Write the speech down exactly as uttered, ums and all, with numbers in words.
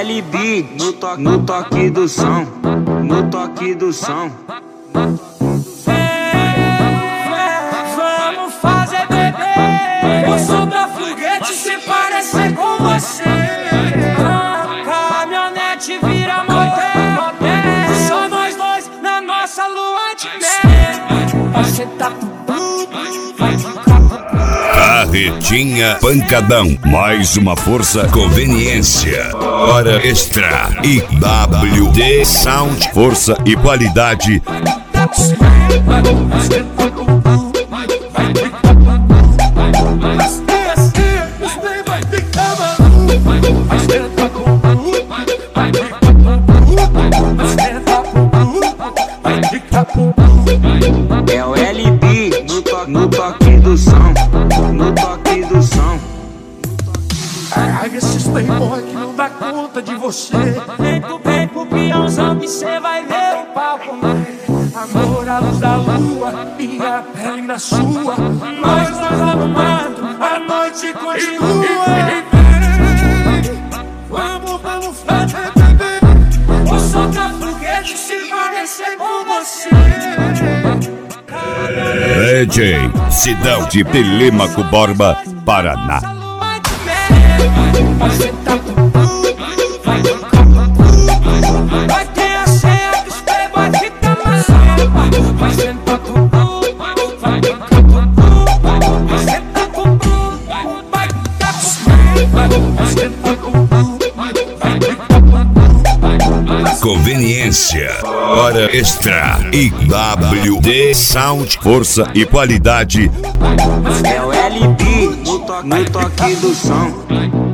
L B no toque, no toque do som, no toque do som. Vamos fazer bebê. Eu sou da foguete se parecer com você. A caminhonete vira motel. Só nós dois na nossa lua de mel. Você tá tudo, vai ficar Carretinha Pancadão, mais uma força conveniência, hora extra e W D Sound, força e qualidade. É o L B no toque, no toque do som, no toque do som. Ai, esses playboy que não dá conta de você. Vem pro, vem pro peãozão que cê vai ver o papo. Amor à luz da lua, minha pele na sua. Nós dois arrumando, a noite continua. Vamos, vamos fazer bebê. Eu sou da foguete se parecer com você. D J Sidão de Telêmaco Borba, Paraná. Você tá tudo, vai ficar tudo. Vai ter a senha que os playboy fica na cena. Vai sentar tudo, vai ficar tudo. Vai sentar tudo, vai ficar tudo. Vai sentar tudo, vai ficar tudo. Conveniência, hora extra e W D Sound, força e qualidade. É o L B no toque, no toque do som.